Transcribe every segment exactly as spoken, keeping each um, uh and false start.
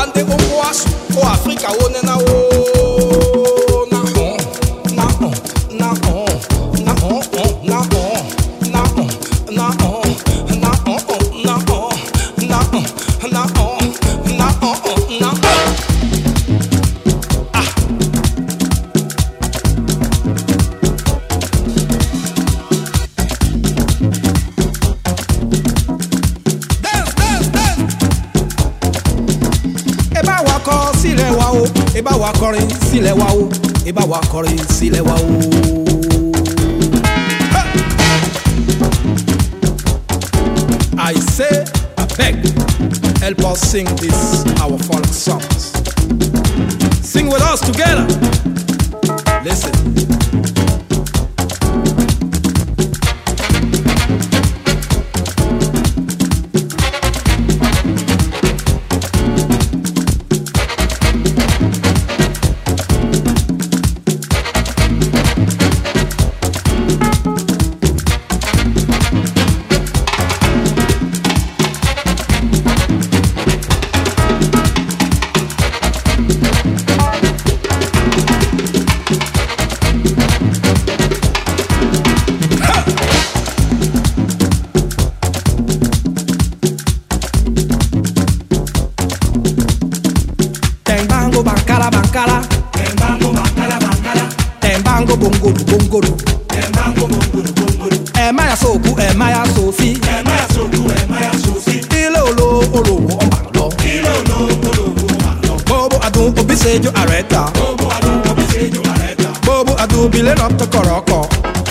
Ande umwasu o Afrika one na o na on na on na on na on na on na on na on na on na on na on na on na on na on. Eba wa kọrin sílẹ̀ wa o, eba wa kọrin sílẹ̀ wa o. I say, I beg, help us sing this our folk songs. Sing with us together. Listen. Bancala, bancala, tembango, bancala, bancala, tembango, bongolo, bongolo, tembango, bongolo, bongolo. E maya soku, e maya sosi, e maya soku, e maya sosi. Ilolo, olowo, ombalo, ilolo, olowo, ombalo. Bobo adun obisejo areta, bobo adun obisejo areta. Bobo adun bile nopto koroko.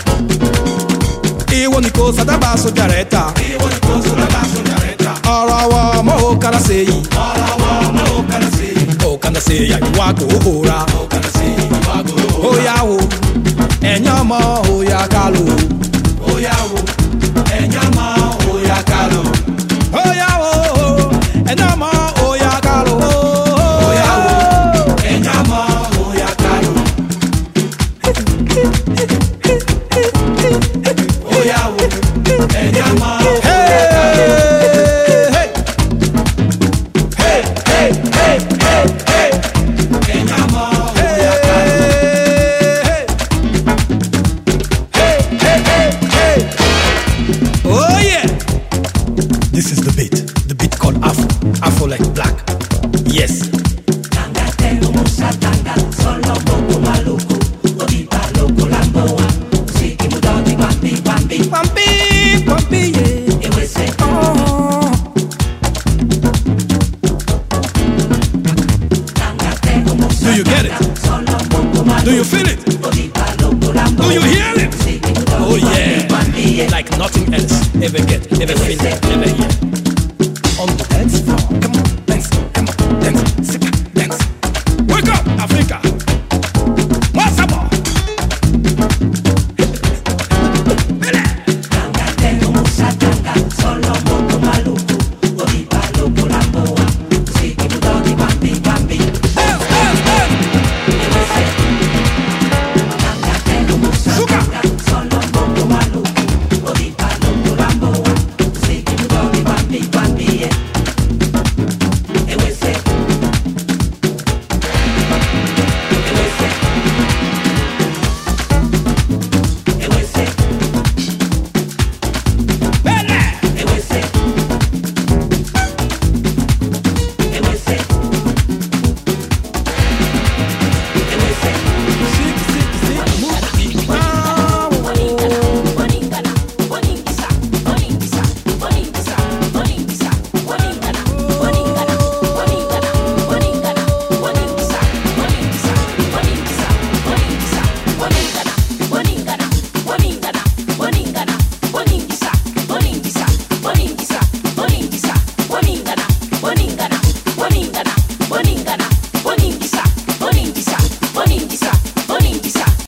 Iwo ni ko sadaba so jareta, iwo ni ko sadaba so jareta. Arawa mo kara seyi, arawa mo kara seyi. Kana say ya wago ora o kana say wago o ya o enyama o ya kalo o ya o enyama o ya kalo o ya o enyama o ya kalo o ya o enyama o ya kalo o ya o enyama o ya kalo. This is the beat, the beat called Afro, Afro like black, yes. Tanga tengo musa tanga, solo poco maluco, odipa loco lamboa, siki mudodi bambi bambi, bambi bambi yeah. It was say oh. Do you get it? Do you feel it? Do you hear it? Oh yeah, like nothing else ever get, ever feel, ever hear. On the